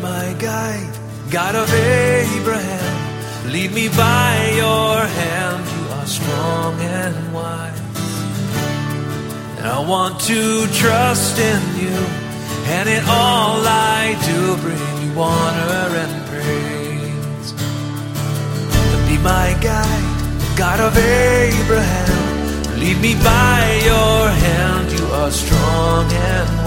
my guide, God of Abraham. Lead me by your hand, you are strong and wise. And I want to trust in you, and in all I do bring you honor and praise. Be my guide, God of Abraham. Lead me by your hand, you are strong and wise.